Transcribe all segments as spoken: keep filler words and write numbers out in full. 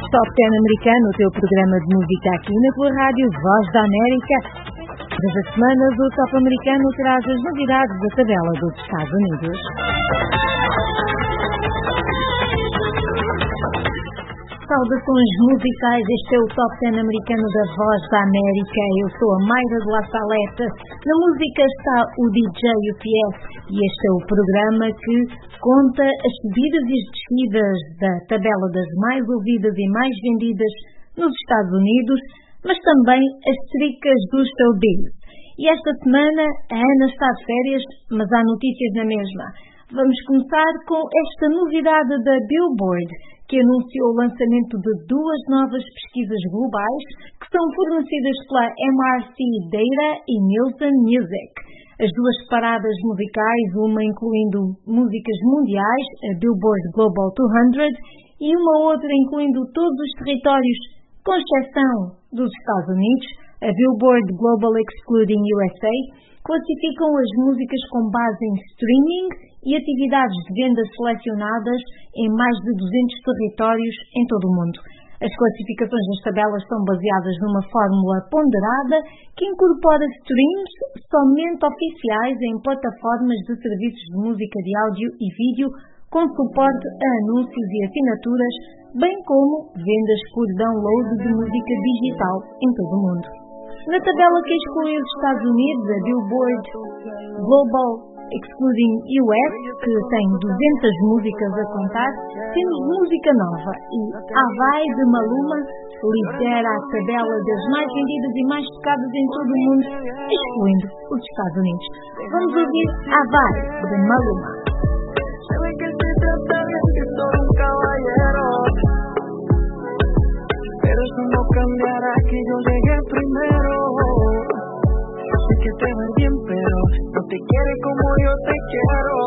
Top dez americano, o teu programa de música aqui na tua rádio Voz da América. Todas as semanas o Top americano traz as novidades da tabela dos Estados Unidos. Saudações musicais, este é o Top dez americano da Voz da América. Eu sou a Mayra de La Saleta. Na música está o D J U P S e este é o programa que conta as subidas e as descidas da tabela das mais ouvidas e mais vendidas nos Estados Unidos, mas também as tricas dos showbiz. E esta semana a Ana está de férias, mas há notícias na mesma. Vamos começar com esta novidade da Billboard, que anunciou o lançamento de duas novas pesquisas globais que são fornecidas pela M R C Data e Nielsen Music. As duas paradas musicais, uma incluindo músicas mundiais, a Billboard Global duzentos, e uma outra incluindo todos os territórios, com exceção dos Estados Unidos, a Billboard Global Excluding U S A, classificam as músicas com base em streaming e atividades de venda selecionadas em mais de duzentos territórios em todo o mundo. As classificações das tabelas são baseadas numa fórmula ponderada que incorpora streams somente oficiais em plataformas de serviços de música de áudio e vídeo com suporte a anúncios e assinaturas, bem como vendas por download de música digital em todo o mundo. Na tabela que exclui os Estados Unidos, a Billboard Global Excluding U S, que tem duzentas músicas a contar, temos música nova e Havai de Maluma lidera a tabela das mais vendidas e mais tocadas em todo o mundo, excluindo os Estados Unidos. Vamos ouvir Havai de Maluma. Pero eso no cambiará que yo llegué primero. Sé que te ves bien, pero no te quiere como yo te quiero.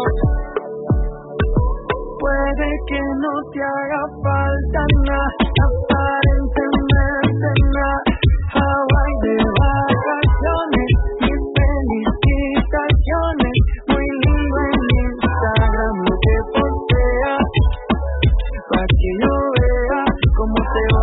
Puede que no te haga falta nada, aparentemente nada. Hawaii de vacaciones y felicitaciones. Muy lindo en Instagram lo que posteas, pa' que yo vea cómo te va.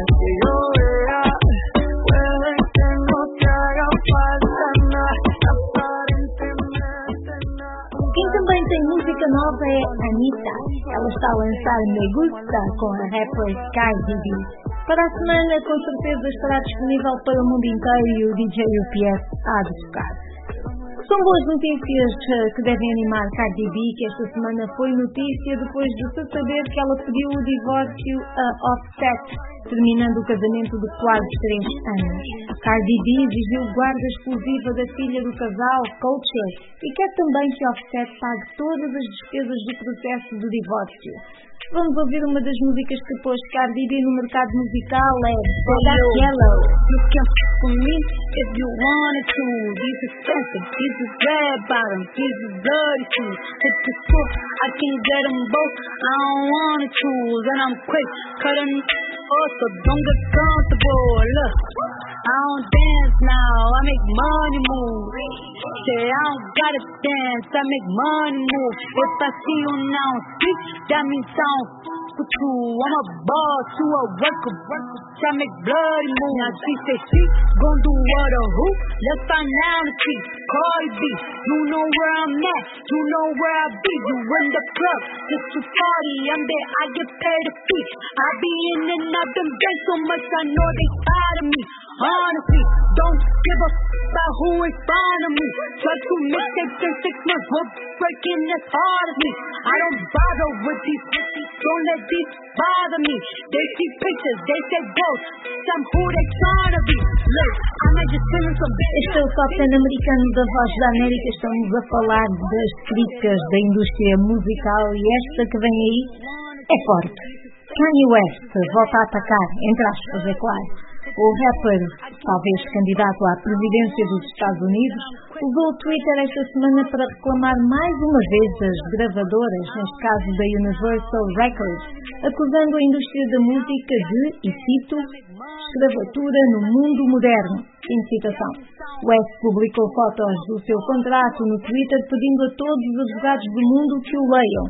Quem também tem música nova é Anitta. Ela está a lançar Me Gusta com a rapper Cardi B. Para a semana, com certeza, estará disponível para o mundo inteiro e o D J U P S há de tocar. São boas notícias que devem animar Cardi B, que esta semana foi notícia depois de se saber que ela pediu o divórcio a Offset, terminando o casamento de quase três anos. Cardi B exigiu guarda exclusiva da filha do casal, Culture, e quer também que Offset pague todas as despesas do processo de divórcio. Vamos ouvir uma das músicas que pôs Cardi B no mercado musical, é Bodak Yellow. You can f*** with me if you wanted to. These expensive, these is red bottom, these is bloody shoes. Hit the foot, I can get them both, I don't wanna choose. And I'm quick, cutting off, so don't get comfortable. Look, I don't dance now, I make money move. Say I don't gotta dance, I make money move. If I see you now speak, that means I don't f*** with you. I'm a boss, you a worker, I make bloody move. Now she say she gon' do what or who? Let's find out and see. Cardi B, you know where I'm at, you know where I be. You in the club, just to party, I'm there, I get paid a fee. I be in and out them banks so much, I know they tired of me. Honestly, don't give a f*** about who in front of me. Try to make it in six months, we're breaking as hard as me. I don't bother with these, don't let these bother me. They see pictures, they say ghosts, I'm who they trying to be. Look, I'm not just feeling some bitch. Este é o Top dez americano da Voz da América. Estamos a falar das críticas da indústria musical e esta que vem aí é forte. Kanye West volta a atacar, entre aspas, é claro. O rapper, talvez candidato à presidência dos Estados Unidos, usou o Twitter esta semana para reclamar mais uma vez das gravadoras, neste caso da Universal Records, acusando a indústria da música de, e cito, escravatura no mundo moderno. Fim de citação. West publicou fotos do seu contrato no Twitter pedindo a todos os advogados do mundo que o leiam.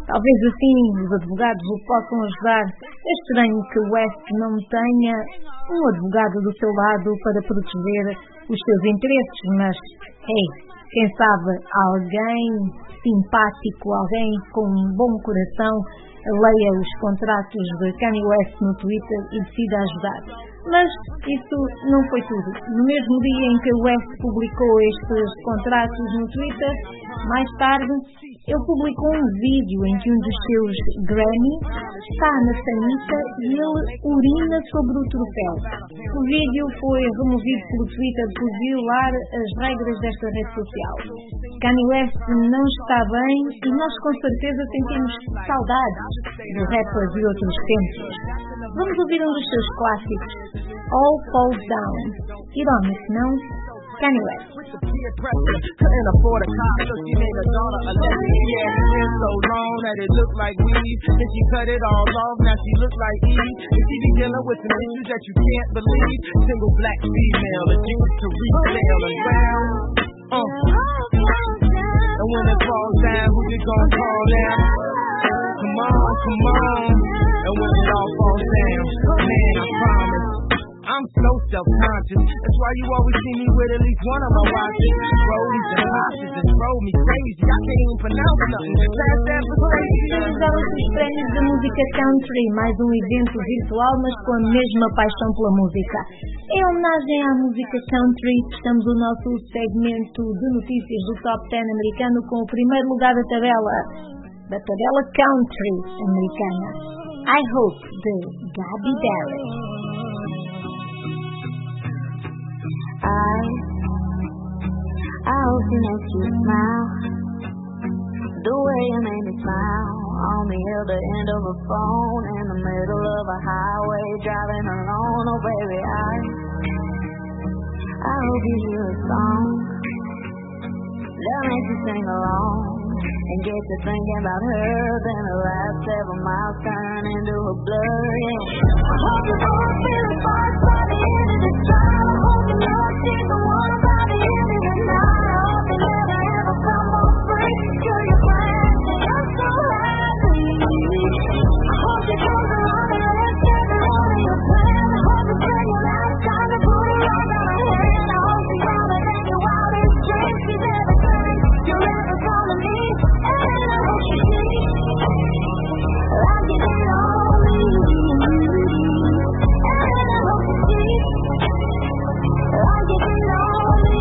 Talvez assim os advogados o possam ajudar. É estranho que o West não tenha um advogado do seu lado para proteger os seus interesses, mas, hey, quem sabe alguém simpático, alguém com um bom coração, leia os contratos de Kanye West no Twitter e decida ajudar. Mas isso não foi tudo. No mesmo dia em que West publicou estes contratos no Twitter, mais tarde, ele publicou um vídeo em que um dos seus Grammy está na sanita e ele urina sobre o troféu. O vídeo foi removido pelo Twitter por violar as regras desta rede social. Kanye West não está bem e nós com certeza sentimos saudades do rapper de outros tempos. Vamos ouvir um dos seus clássicos, All Falls Down. Irónico, não? Kanye West. Couldn't afford a car, so she made her daughter a lesbian. Yeah, her hair so long that it looked like weed. Then she cut it all off, now she look like Eve. And she be dealing with some issues that you can't believe. Single black female, addicted to retail and well. Uh. And when it falls down, who you gonna call now? Come on, come on. And when it all falls down, man, I promise I'm so self-conscious. That's why you always see me with at least one of my watches. Rollies and watches and drove me crazy. I can't even pronounce nothing. Pass that for crazy. Realizaram-se os prémios da música country, mais um evento virtual, mas com a mesma paixão pela música. Em homenagem à música country, fechamos o nosso segmento de notícias do Top dez americano com o primeiro lugar da tabela, da tabela country americana. I Hope, de Gabby Barrett. I, I hope you make you smile. The way you made me smile on the other end of a phone in the middle of a highway driving alone. Oh baby, I, I hope you hear a song that makes you sing along and get to thinking about her. Then the last seven miles turn into a blur. Yeah. I hope you're both feeling fine by the end of this drive. I hope you know she's the one by the end of the night. I hope you never ever come home free to your friends and you're so happy. I hope you close around and let's get it on in your plan. I hope you spend your last time to put it all on her hand. I hope she's younger than your wildest dreams. She's everything you're ever gonna need. And I hope she sees like you did all me. And I hope she sees like you did all me.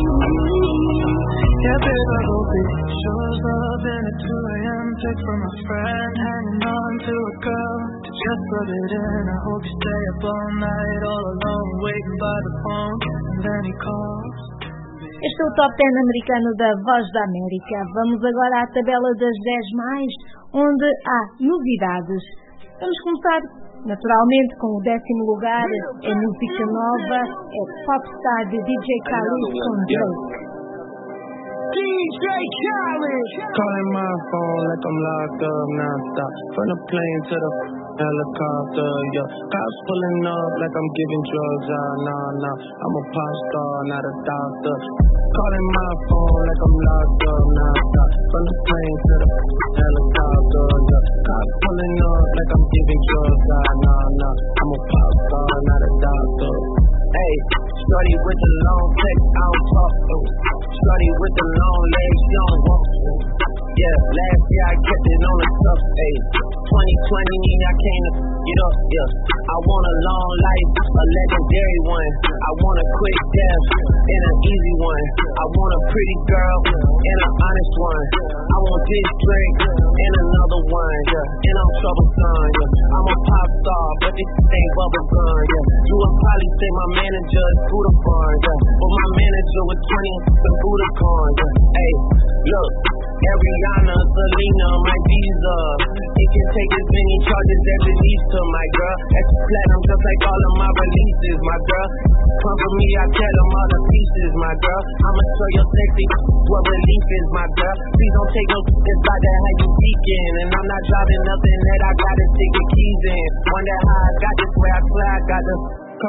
Yeah, babe, I hope it shows up in a two a.m. text from a friend hanging on to a girl to just rub it in. I hope you stay up all night all alone waiting by the phone and then he calls. Este é o Top dez americano da Voz da América. Vamos agora à tabela das dez mais, onde há novidades. Vamos começar, naturalmente, com o décimo lugar. É música nova, é Popstar de D J Khaled com Drake. D J Khaled. Calling my phone like I'm locked up non-stop. From the plane to the helicopter, yeah. Cops pulling up like I'm giving drugs. Ah, nah, nah. I'm a pop star, not a doctor. Calling my phone like I'm locked up non-stop. From the plane to the helicopter, yeah. Cops pulling up like I'm giving drugs. Ah, nah, nah. I'm a pop star, not a doctor. Hey, shorty with the long text, I don't talk to. Shorty with the long legs, she don't walk to. Yeah, last year I kept it on the stuff, ayy. twenty twenty, I came to get up, yeah. I want a long life, a legendary one. I want a quick death, and an easy one. I want a pretty girl, and an honest one. I want this drink, and another one, yeah. And I'm troublesome, yeah. I'm a pop star, but this ain't bubble gum, yeah. You would probably say my manager is Budokan, yeah. But my manager was twenty and Budokan, yeah. Ayy, look. Ariana, Selena, my visa. It can take as many charges as it needs to, my girl. That's platinum just like all of my releases, my girl. Come for me, I tell them all the pieces, my girl. I'ma show you sexy what relief is, my girl. Please don't take no inside that how you speaking. And I'm not driving nothing that I gotta stick the keys in. Wonder how I got this way, I swear I got the...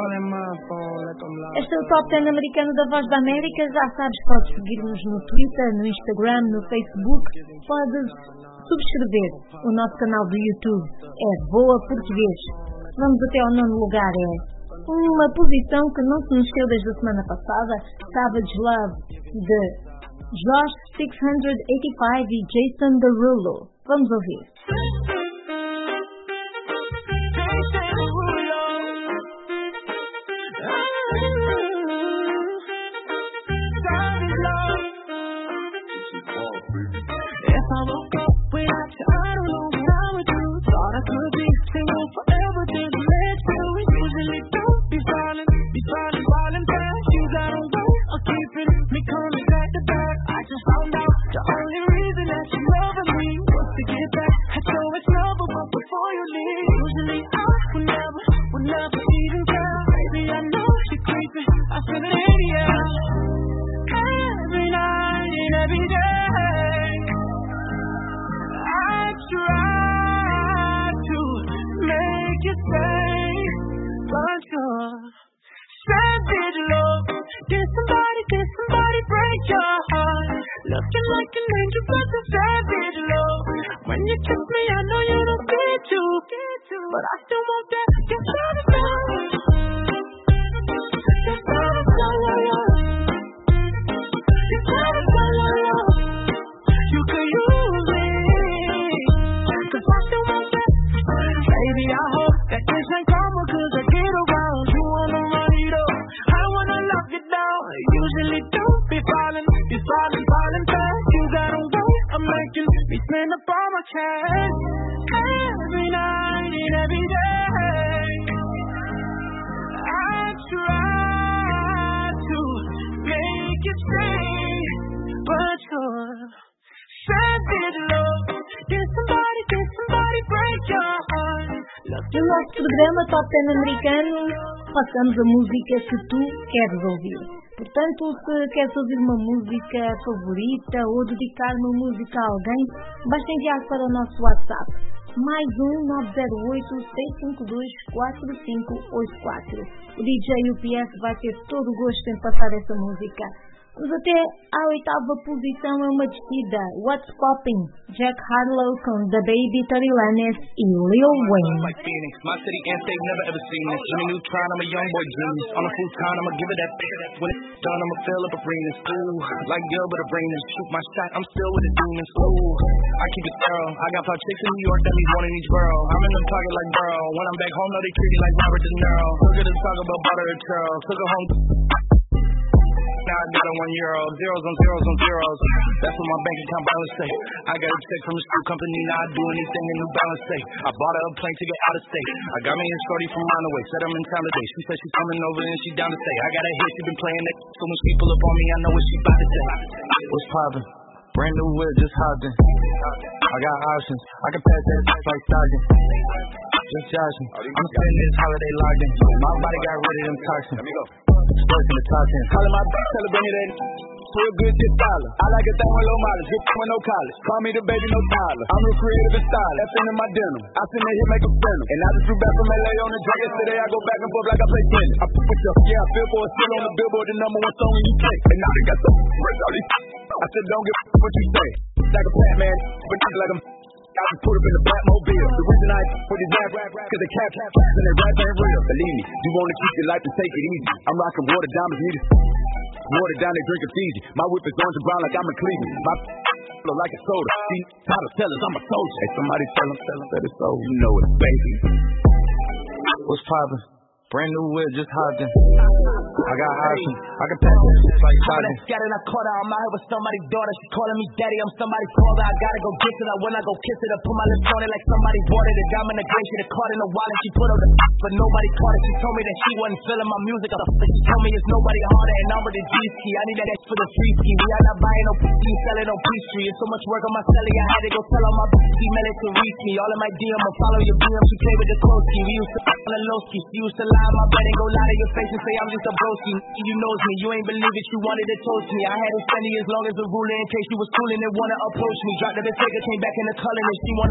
Este é o Top dez americano da Voz da América. Já sabes, podes seguir-nos no Twitter, no Instagram, no Facebook. Podes subscrever o nosso canal do YouTube. É Boa Português. Vamos até ao nono lugar, é uma posição que não se mexeu desde a semana passada, Savage Love, de Josh seiscentos e oitenta e cinco e Jason Derulo. Vamos ouvir. No nosso programa Top dez americano, passamos a música que tu queres ouvir. Portanto, se queres ouvir uma música favorita ou dedicar uma música a alguém, basta enviar para o nosso WhatsApp. Mais um nove zero oito, seis cinco dois, quatro cinco oito quatro. O D J U P S vai ter todo o gosto em passar essa música. Vamos até à oitava posição, é uma descida. What's Poppin'? Jack Harlow com The Baby, Tory Lanez e Lil Wayne. Like Phoenix, my city and state never ever seen this. Jimmy Neutron, I'm a young boy genius. On a full time, I'ma give it that. When it's done, I'ma fill up arenas. Ooh, like Gilbert Arenas. Shoot my shot, I'm still with the demons. Ooh, I keep it thorough. I got five chicks in New York that leave one in each borough. I'm in the target like Burrow. When I'm back home, know they treat me like Robert De Niro. Look at them talk about butter and churl. Took her home. Now I got a one euro, zeros on zeros on zeros. That's what my bank account balance say. I got a check from a school company, now I do anything in New Balance say. I bought her a plane ticket out of state. I got me a shorty from Monterey, said I'm in town today. She said she's coming over and she down to stay. I got a hit, she been playing that. So much people up on me, I know what she about to say. What's poppin'? Brand new whip, just hopped in. I got options, I can pass that like Stockton. Just joshing, I'm spending this holiday locked in. My body got rid of them toxins. Let me go. Sports in the top ten. Calling my bitch, tell her bring me that. So a good shit dollar. I like a thing with low mileage, hit with no college. Call me the baby, no Tyler. I'm real creative and stylish. That's in my denim. I send that hit, make a spin. And I just flew back from L A on the jet yesterday. I go back and forth like I play tennis. I put with you, yeah, I feel for a still on the Billboard, the number one song in U K. And now they got the rest all these. I said, don't give a what you say. Like a Batman, but nigga like I'm. I just put up in the Batmobile. The reason I put these rap rap cause they cap cap and they rap ain't real. Believe me, you wanna keep your life and take it easy. I'm rocking water diamonds, need it. Water down, they drink it Fiji. My whip is orange and brown like I'm in Cleveland. My look like a soda. See, title tellers, I'm a soldier. Hey, somebody tell them, tell them that it's so. You know it's baby. What's poppin'? Brand new whip, just hopped in. I got options, I can pass that shit like Stockton. Scattered, I caught her, I'm out here with somebody's daughter. She calling me daddy, I'm somebody's father. I gotta go get it, I when I go kiss it, I put my lips on it like somebody bought it. The diamond, the grace, she the caught in the wallet. She put on the but nobody caught it. She told me that she wasn't feeling my music. She told me it's nobody harder, and I'm with the G-ski. I need that X for the free ski. We are not buying no P, selling no P-Street. It's so much work on my celly, I had to go tell all my email it to reach me. All in my D M, I follow your B M, she play with the close ski. We used to on the low ski. She used to lie in my bed and go lie to your face and say I'm just a broski. You knows me, you ain't believe it, you wanted to toast me. I had it steady as long as the ruler in case you was fooling and wanna approach me. Dropped the figure, came back in the color and she wanna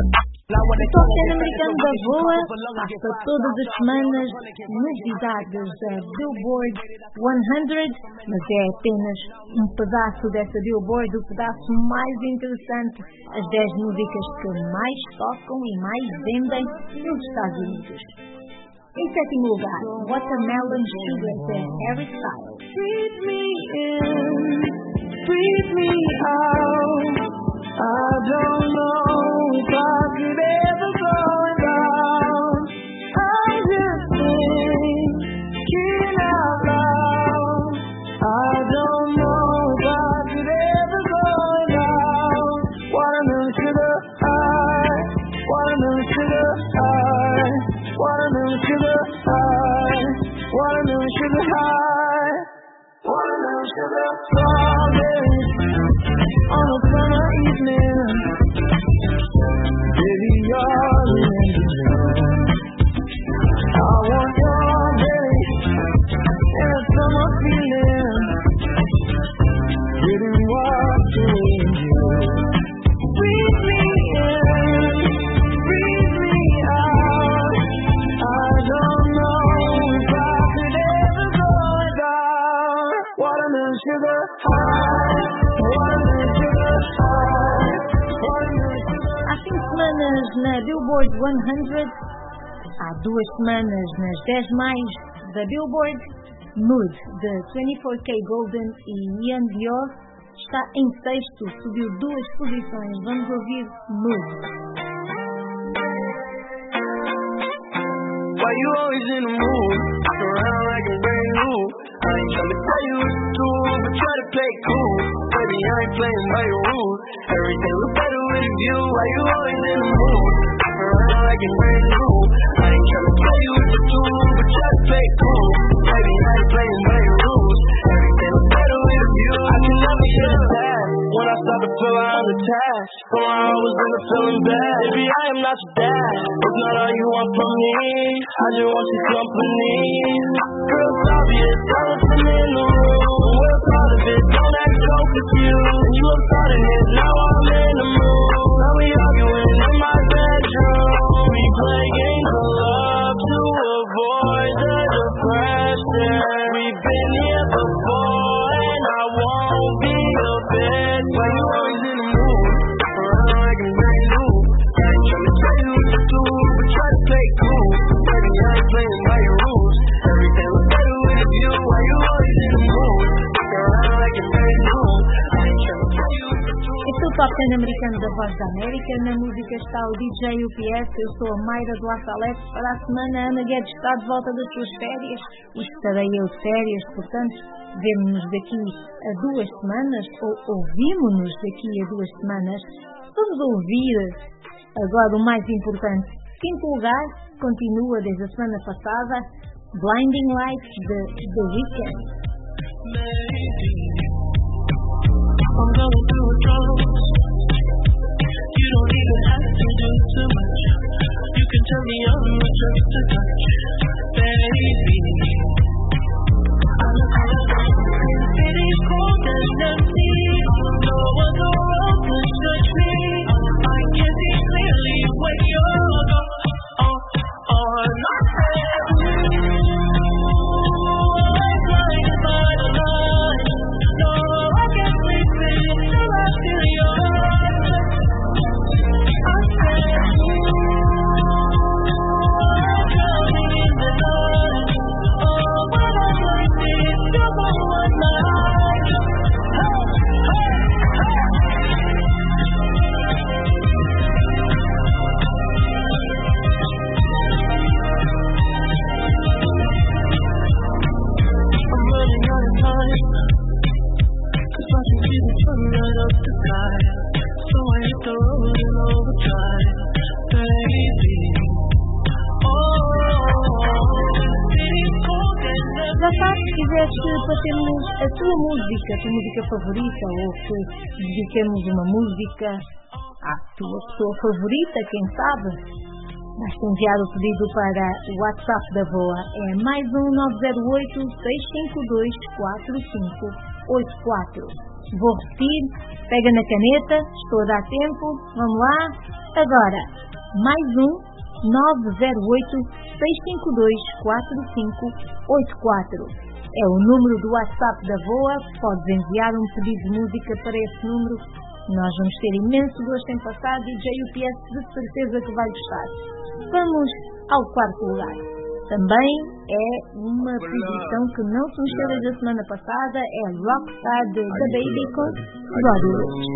O Top dez americano da VOA passa todas as semanas novidades da Billboard cem, mas é apenas um pedaço dessa Billboard, o pedaço mais interessante, as dez músicas que mais tocam e mais vendem nos Estados Unidos. Em sétimo lugar, Watermelon Sugar, de Harry Styles. Breathe me in, breathe me out. I don't know if I could ever go down. I'm just thinking out loud. I don't know if I could ever go down. Watermelon sugar high, watermelon sugar high, watermelon sugar high, watermelon sugar high, watermelon sugar strawberries on a summer evening. Baby, you're the engine. I want strawberries and a summer feeling. Baby, watching you. Breathe me in, breathe me out. I don't know if I could ever go down. Watermelon sugar high, watermelon sugar high, watermelon sugar high. Há cinco semanas na Billboard cem, há duas semanas nas dez mais da Billboard, Mood, de vinte e quatro K Golden e Ian Dior, está em sexto, subiu duas posições. Vamos ouvir Mood. Why you always in the mood? Walk around like a brand new. I ain't tryna tell you what to do, but try to play it cool. Baby, I ain't playing by your rules. Everything look better with a view. Why you always in the mood? Walk around like a brand new. I ain't tryna tell you what to do, but try to play it cool. Baby, I ain't playing by your rules. Everything look better with a view. I can never get that when I start to feel I'm attached. Somehow I was in the feeling bad. Baby, I am not your dad. It's not all you want from me. I just want your company. Girl, it's obvious, elephant in the room. We're part of it, don't act so confused. You were starting it, now I'm in the mood. Now we arguing in my bedroom. We play games of love to avoid the depression. We've been here before, and I won't be a bitch. Why you always in the mood? Around like I'm brand new. I ain't tryna tell you what to do, but try to play cool. Baby, I ain't playing by your rules. Everything looks better with a view. Why you always in the mood? Around like I'm brand new. I ain't tryna tell you what to do. Este é o Top dez americano da Voz da América. Na música está o D J U P S. Eu sou a Mayra do La Salete. Para a semana, a Ana Guedes está de volta das suas férias. E estarei eu de férias, portanto, vemo-nos daqui a duas semanas, ou ouvimos-nos daqui a duas semanas. Vamos ouvir agora o mais importante. Quinto lugar, continua desde a semana passada, Blinding Lights, de The Weeknd. I'm going through a drought. You don't even have to do too much. You can turn me on with just a touch, baby. I look around, it is cold and empty. No other road can touch me. I can see clearly when you're gone. Oh, oh, not blinded by the light. No, I can't sleep till I feel your touch. I said, I'm drowning in the night. Oh, but I like this, you're my one night. Hey, hey, I'm running out of time, 'cause I can see the sun right up the sky. So I hit the road in overdrive, baby. Oh, it is cold and Já sabes, se quiseste para termos a tua música, a tua música favorita, ou que dediquemos uma música à tua pessoa favorita, quem sabe, basta enviar o pedido para o WhatsApp da VOA. É mais um nove zero oito, seis cinco dois, quatro cinco oito quatro. Vou repetir, pega na caneta, estou a dar tempo, vamos lá. Agora, mais um nove zero oito, seis cinco dois, quatro cinco oito quatro. É o número do WhatsApp da V O A. Podes enviar um pedido de música para esse número. Nós vamos ter imenso gosto em passar. D J U P S de certeza que vai gostar. Vamos ao quarto lugar. Também é uma posição que não se mexeu desde a semana passada. É Rockstar de The Baby com Roddy Ricch.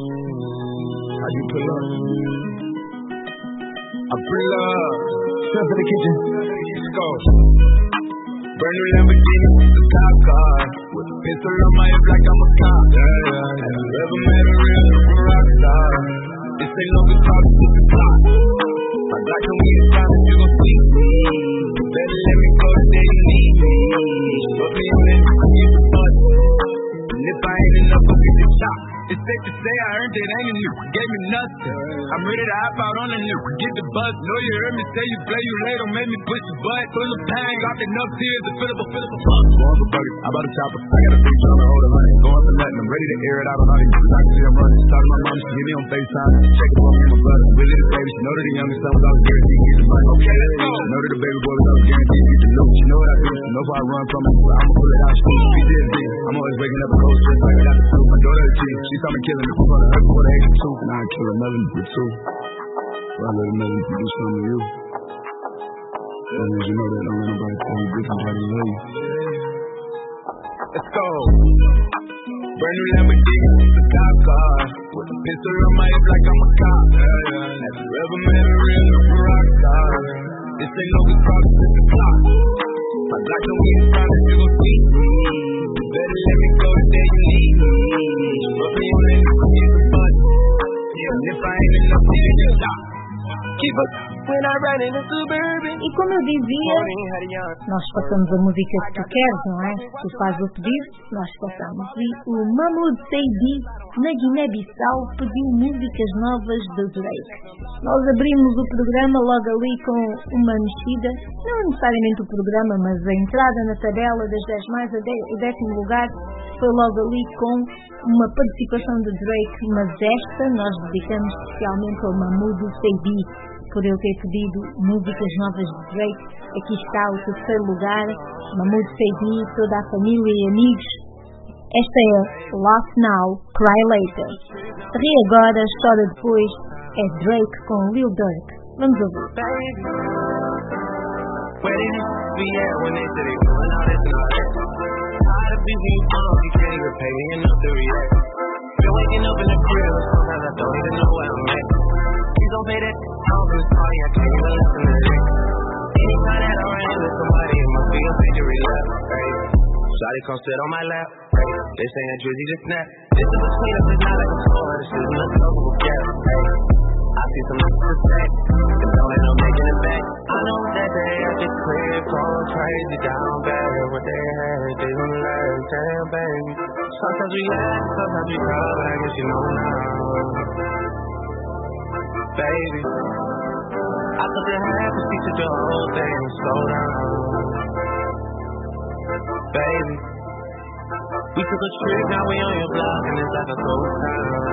I pull up, step in the kitchen, let's go. Brand new Lamborghini, the top car, with a pistol on my hip like I'm a cop. Yeah, yeah, yeah. Have you ever met a real rock star? This ain't no guitar, this is clock. My black and weed is promise you gon' see me. You better let me go the day you need me. Put me on it, I get the bus. And if I ain't enough, I'll get the chop. It's safe to say I earned it, ain't a new, gave me nothing. I'm ready to hop out on the new, get the buzz. Know you heard me say you play, you late, don't make me push the butt. Full of pain, got enough tears to fill up a fill up a fuck. Going for bucket, I bought a chopper, I got a big trying to hold a hundred. Going for nothing, I'm ready to air it out on all these dudes. I can see I'm running. Started my mom, she hit me on FaceTime. Check it for me and my brother. Really the baby, she know that the youngest son was always guaranteed to get the money. Okay, let's go. Know that the baby boy was always guaranteed to get the loot. She know what I do, she know if I run from it, I'ma pull it out. She P T S D, I'm always waking up a cold stress like I got the flu. My daughter the kid, she saw me killing the foot. Her before the extra two, now I kill another with two. So I let another do something to you. As long as you know that, don't let nobody tell you different how they love you. Let's go. Brand new Lamborghini, the top car, with a pistol on my hip like I'm a cop. Yeah, yeah. Have you ever met a real rock star? This ain't no guitar, this is a clock. My black and weed is promise you gon' see me. You better let me go the day you need me. Put me on it, I'll get the bus. And if I ain't enough, then you stop. Keep up when I ride in the Suburban. E como eu dizia, nós passamos a música que tu queres, não é? Tu fazes o pedido, nós passamos. E o Mahmoud Seydi, na Guiné-Bissau, pediu músicas novas do Drake. Nós abrimos o programa logo ali com uma mexida, não necessariamente o programa, mas a entrada na tabela das dez mais, o décimo lugar, foi logo ali com uma participação de Drake, mas esta nós dedicamos especialmente ao Mahmoud Seydi, por eu ter pedido músicas novas de Drake. Aqui está o terceiro lugar, Mahmoud Seydi, toda a família e amigos. Esta é Lost Now, Cry Later. Ri agora, chora depois, é Drake com Lil Durk. Vamos ouvir. Been waking up in the crib, sometimes I don't even know where I'm at. Please don't play that song in this party, I can't even listen to it. Anytime that I run with somebody, it must be a victory lap. Hey, shawty come sit on my lap. Hey, they saying that Drizzy just snap. This is between us, it's not like I'm scoring, this is an unstoppable gap. Hey, I see some disrespect, and don't end up making it back. I know that they at the crib, going crazy down bad. What they had, they don't learn, damn baby. Sometimes we laugh, sometimes we cry, but I guess you know now. Baby, I thought they had to speak to the whole thing, slow down. Baby, we took a trip, now we on your block, and it's like a ghost town.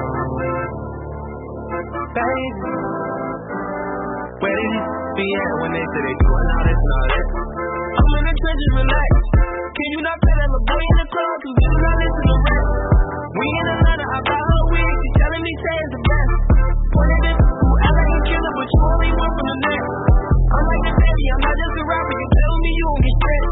Baby, where did you be at when they say they doing all this and all that? I'm in the trenches, relax. Can you not play that little boy in the club? Cause you do not listen to rap. We in Atlanta, I buy her wig. She telling me say it's the best. Pointed at who act like a killer, but you only one from the net. I'm like the baby, I'm not just a rapper. You tell me you won't get stressed.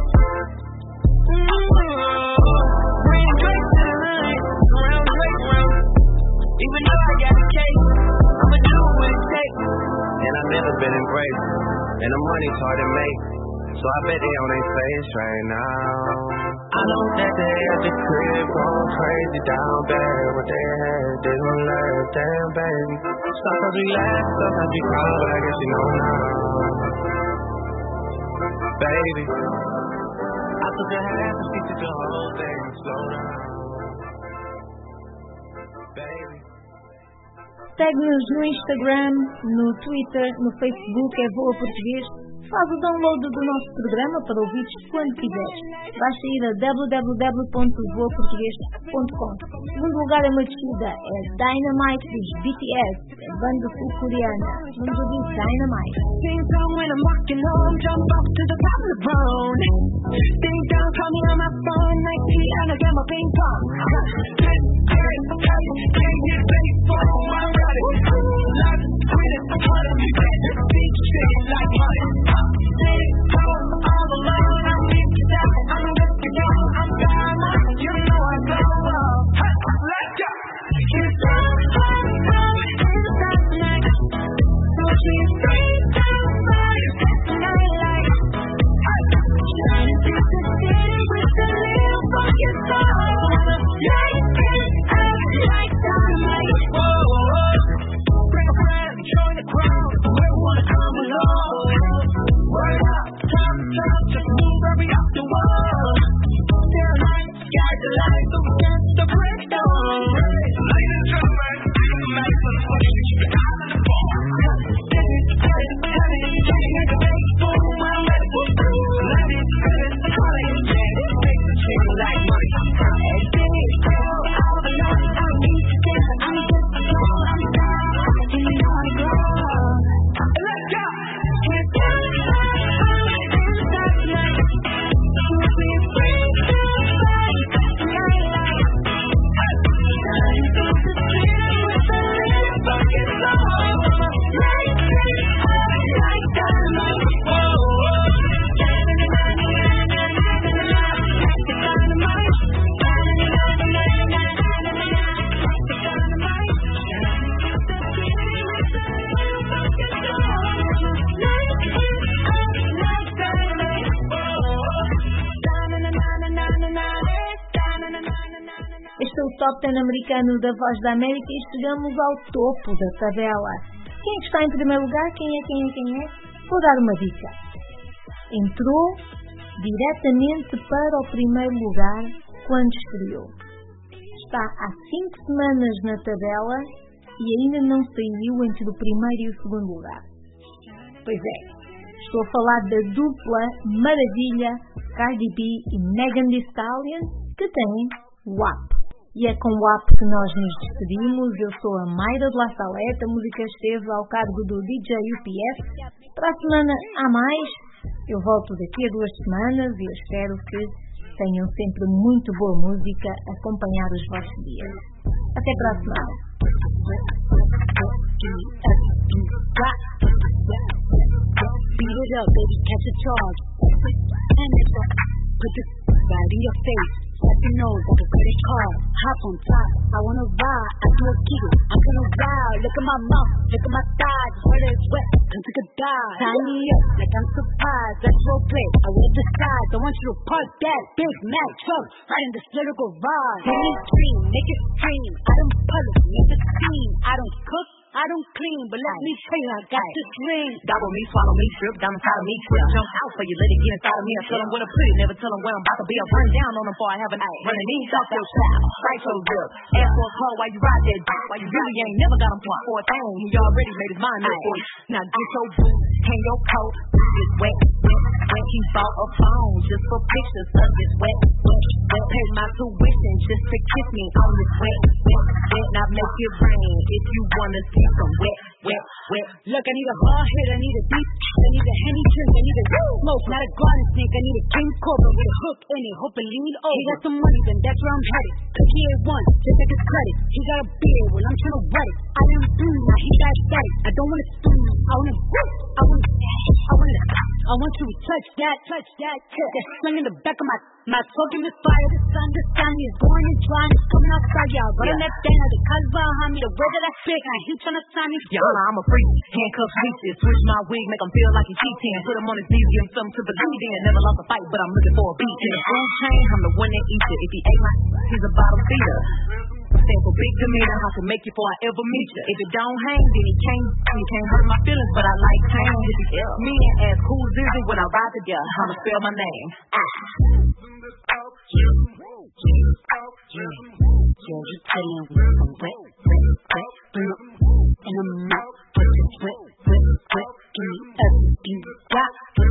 Mm-hmm. Bring Drake to the hood. Around Drake round. Even though I got a cake, I'ma do what it takes. And I've never been embraced. And the money's hard to make. So I bet they on their face right now. I know that they at the crib going crazy down bad. What they had, they don't learn, damn baby. Sometimes we laugh, sometimes we cry, but I guess you know now. Baby, I thought you had to speak to the whole thing, slow down. Baby. Segue-nos no Instagram, no Twitter, no Facebook, é Voa Português. Faz o download do nosso programa para ouvires quando quiseres. Basta ir a w w w ponto voa português ponto com. O segundo lugar é uma descida, é Dynamite dos B T S, a banda sul-coreana. Vamos ouvir Dynamite. Ding dong when I'm walking home, jump up to the top of the phone. Ding dong, call me on my phone, Nike and I get my ping pong. Hey, hey, hey, can't get baseball, I'm ready. Let's quit it, what am I getting? Big shit like money. Ding dong, all alone, I'm in to die, I'm good to go, I'm diamond, you know I go well. Hey, let's go. It's all hard, hard, it's that night. So she's free. Este é o Top dez americano da Voz da América e chegamos ao topo da tabela. Quem está em primeiro lugar? Quem é, quem é, quem é? Vou dar uma dica. Entrou diretamente para o primeiro lugar quando estreou. Está há cinco semanas na tabela e ainda não saiu entre o primeiro e o segundo lugar. Pois é, estou a falar da dupla maravilha Cardi B e Megan Thee Stallion, que tem W A P. E é com o W A P que nós nos despedimos. Eu sou a Mayra de La Salete, a música esteve ao cargo do D J U P S. Para a semana há mais, eu volto daqui a duas semanas e eu espero que tenham sempre muito boa música a acompanhar os vossos dias. Até para a semana. Beat it up, baby, catch a charge. And it's up, put the right in your face. Let you know like a credit card. Hop on top, I wanna ride. I do a giggle, I'm gonna ride. Look at my mouth, look at my thighs. Whether it's wet, come take a dive. Tie me up like I'm surprised. Let's role play, I will decide. I want you to park that Big Mac truck right in this lyrical ride. Make it scream, make it scream. I don't puzzle, make it scream. I don't cook, I don't clean, but let me tell you, I got this ring. Gobble me, swallow me, strip down inside of me, trip, jump out for you, let it get inside of me. I tell them where to put it, never tell them where I'm about to be. I run down on them before I have an eye. Running knees off your style, strike your grip. Ask for a call while you ride that dick. While you really ain't never got him plot for a thing. He already made his mind up for you. Now get your boots, hang your coat, it's wet, wet, wet. He bought a phone just for pictures of this wet, wet, wet. Paid my tuition just to kiss me on this wet, wet, wet. Now make it rain if you wanna see some wet, wet, wet. Look, I need a hard hit, I need a deep, I need a Henny drink, I need a smoke, not a garden snake. I need a king cobra with a hook in it, hope it lean over. He got some money, then that's where I'm headed. Cause he ain't one, just take his credit. He got a beard, well I'm tryna wet it. I am blue, now he got static. I don't wanna spoon, I wanna, I wanna, I wanna, I want you to touch that, touch that, touch that sling in the back of my, my talking is fire. The sun, the sun is going and drying, it's coming outside, y'all. Running that thing, the cuz behind me, the weather that's big, I ain't tryna sign me. Your Honor, I'm a freak, handcuffs, leashes, switch my wig, make him feel like he's cheating. Put him on his knees, give him something to believe in. Never lost a fight, but I'm looking for a beat. In the food chain, I'm the one that eats it. If he ain't my, he's a bottom feeder. Stand for big demeanor, I can make you before I ever meet you. If it don't hang, then he can't, he can't hurt my feelings, but I like pain. If he yeah. Me and ask who's is it when I ride together, I'ma spell my name. Ah. You're just telling me I'm wet, wet, wet, blue, and I'm not, but it's wet, wet, wet, give me everything you got.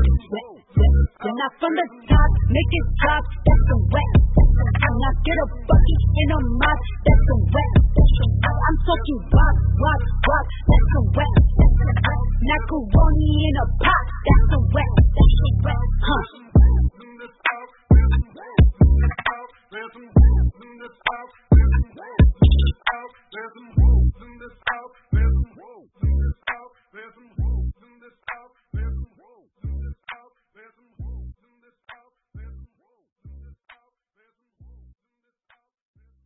from the top, make it drop, that's some wet. Now get a bucket in a mouth, that's some wet. I'm talking rock, rock, rock, that's some wet. Macaroni in a pot, that's some wet. Huh.